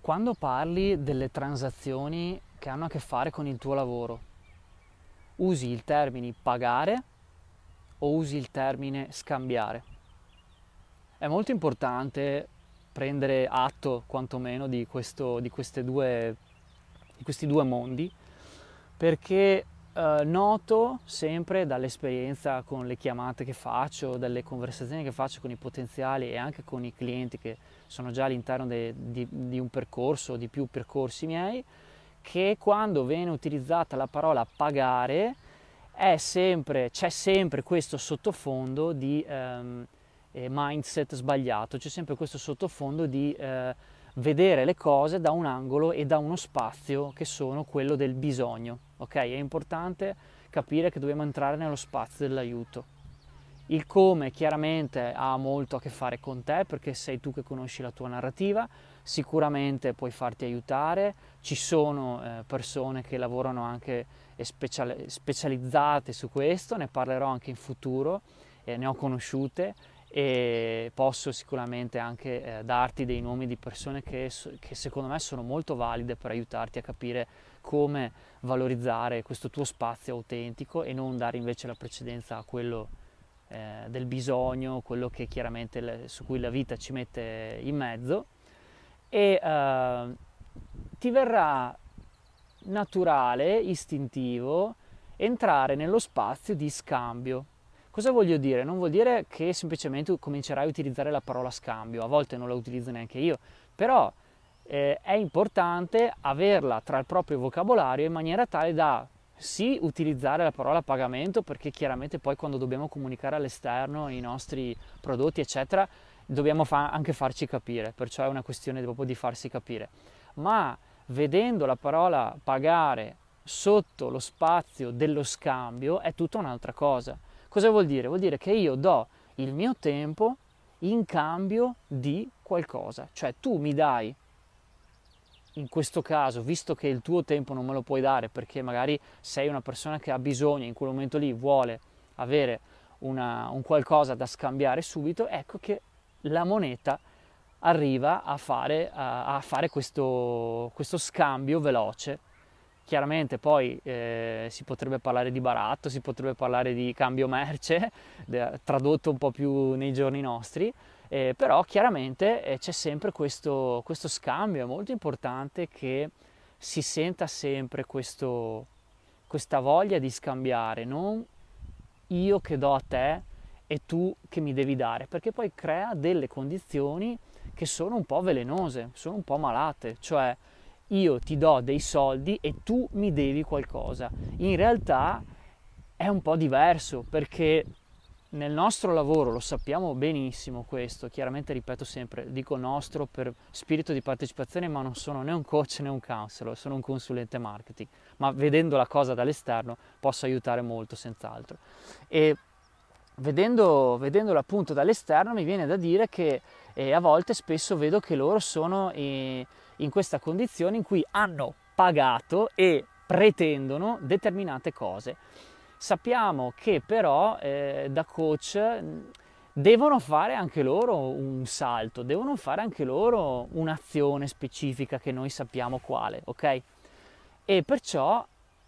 Quando parli delle transazioni che hanno a che fare con il tuo lavoro, usi il termine pagare o usi il termine scambiare? È molto importante prendere atto quantomeno di questi due mondi, perché noto sempre dall'esperienza con le chiamate che faccio, dalle conversazioni che faccio con i potenziali e anche con i clienti che sono già all'interno di un percorso, di più percorsi miei, che quando viene utilizzata la parola pagare c'è sempre questo sottofondo di mindset sbagliato, c'è sempre questo sottofondo di vedere le cose da un angolo e da uno spazio che sono quello del bisogno. Ok? È importante capire che dobbiamo entrare nello spazio dell'aiuto. Il come chiaramente ha molto a che fare con te perché sei tu che conosci la tua narrativa, sicuramente puoi farti aiutare, ci sono persone che lavorano anche specializzate su questo, ne parlerò anche in futuro, ne ho conosciute e posso sicuramente anche darti dei nomi di persone che secondo me sono molto valide per aiutarti a capire come valorizzare questo tuo spazio autentico e non dare invece la precedenza a quello del bisogno, quello che chiaramente su cui la vita ci mette in mezzo e ti verrà naturale, istintivo entrare nello spazio di scambio. Cosa voglio dire? Non vuol dire che semplicemente comincerai a utilizzare la parola scambio, a volte non la utilizzo neanche io, però è importante averla tra il proprio vocabolario in maniera tale da sì utilizzare la parola pagamento, perché chiaramente poi quando dobbiamo comunicare all'esterno i nostri prodotti eccetera dobbiamo anche farci capire, perciò è una questione proprio di farsi capire, ma vedendo la parola pagare sotto lo spazio dello scambio è tutta un'altra cosa. Cosa vuol dire? Vuol dire che io do il mio tempo in cambio di qualcosa, cioè tu mi dai, in questo caso, visto che il tuo tempo non me lo puoi dare perché magari sei una persona che ha bisogno, in quel momento lì vuole avere un qualcosa da scambiare subito, ecco che la moneta arriva a fare questo scambio veloce. Chiaramente poi si potrebbe parlare di baratto, si potrebbe parlare di cambio merce, tradotto un po' più nei giorni nostri, però chiaramente c'è sempre questo scambio, è molto importante che si senta sempre questa voglia di scambiare, non io che do a te e tu che mi devi dare, perché poi crea delle condizioni che sono un po' velenose, sono un po' malate, cioè io ti do dei soldi e tu mi devi qualcosa. In realtà è un po' diverso perché nel nostro lavoro lo sappiamo benissimo questo, chiaramente ripeto sempre, dico nostro per spirito di partecipazione, ma non sono né un coach né un counselor, sono un consulente marketing, ma vedendo la cosa dall'esterno posso aiutare molto senz'altro. E vedendola appunto dall'esterno mi viene da dire che a volte spesso vedo che loro sono in questa condizione in cui hanno pagato e pretendono determinate cose. Sappiamo che però da coach devono fare anche loro un salto, devono fare anche loro un'azione specifica che noi sappiamo quale, ok? E perciò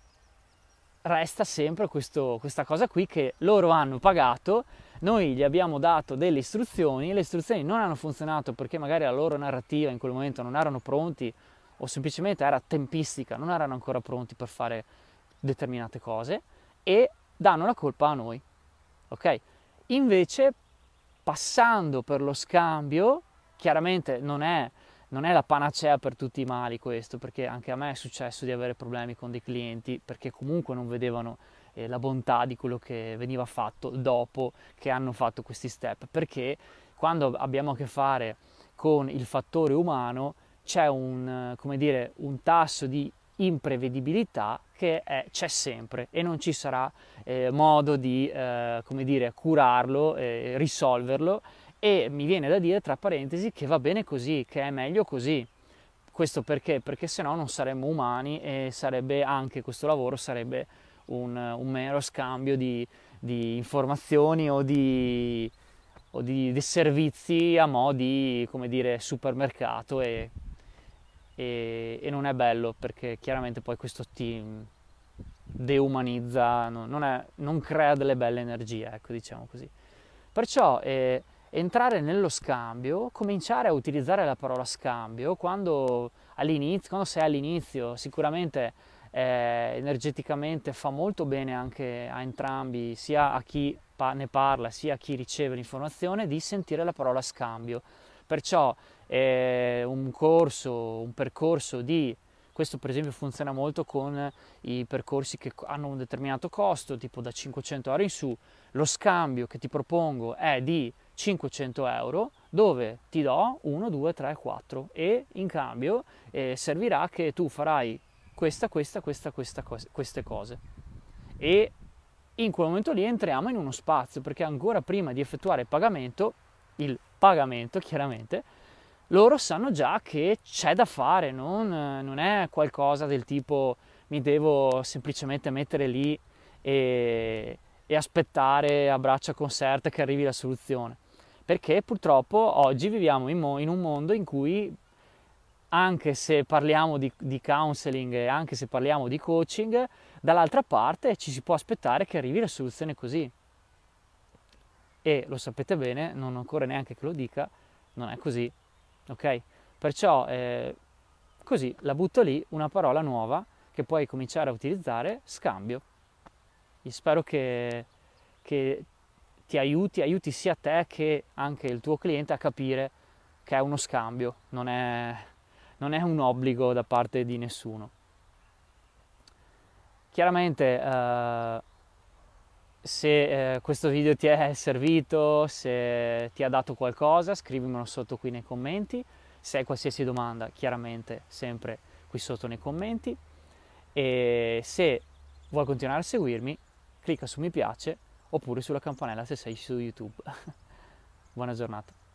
resta sempre questa cosa qui che loro hanno pagato, noi gli abbiamo dato delle istruzioni, le istruzioni non hanno funzionato perché magari la loro narrativa in quel momento non erano pronti o semplicemente era tempistica, non erano ancora pronti per fare determinate cose e danno la colpa a noi, ok? Invece passando per lo scambio, chiaramente non è la panacea per tutti i mali questo, perché anche a me è successo di avere problemi con dei clienti perché comunque non vedevano la bontà di quello che veniva fatto dopo che hanno fatto questi step, perché quando abbiamo a che fare con il fattore umano c'è come dire, un tasso di imprevedibilità c'è sempre e non ci sarà modo di come dire, curarlo, risolverlo, e mi viene da dire tra parentesi che va bene così, che è meglio così. Questo perché? Perché se no non saremmo umani e sarebbe anche questo lavoro sarebbe un mero scambio di informazioni o di servizi a mo' di, come dire, supermercato e non è bello, perché chiaramente poi questo ti deumanizza, non crea delle belle energie, ecco, diciamo così. Perciò entrare nello scambio, cominciare a utilizzare la parola scambio quando sei all'inizio, sicuramente energeticamente fa molto bene anche a entrambi, sia a chi ne parla sia a chi riceve l'informazione, di sentire la parola scambio. Perciò un percorso di questo per esempio funziona molto con i percorsi che hanno un determinato costo, tipo da 500 euro in su. Lo scambio che ti propongo è di 500 euro, dove ti do 1, 2, 3, 4 e in cambio servirà che tu farai queste cose. E in quel momento lì entriamo in uno spazio, perché ancora prima di effettuare il pagamento chiaramente, loro sanno già che c'è da fare, non è qualcosa del tipo mi devo semplicemente mettere lì e aspettare a braccia conserte che arrivi la soluzione. Perché purtroppo oggi viviamo in un mondo in cui, anche se parliamo di counseling e anche se parliamo di coaching, dall'altra parte ci si può aspettare che arrivi la soluzione così. E lo sapete bene, non occorre neanche che lo dica, non è così. Ok? Perciò così la butto lì, una parola nuova che puoi cominciare a utilizzare: scambio. Io spero che ti aiuti sia te che anche il tuo cliente a capire che è uno scambio, non è un obbligo da parte di nessuno. Chiaramente se questo video ti è servito, se ti ha dato qualcosa, scrivimelo sotto qui nei commenti. Se hai qualsiasi domanda, chiaramente sempre qui sotto nei commenti. E se vuoi continuare a seguirmi, clicca su mi piace oppure sulla campanella se sei su YouTube. Buona giornata.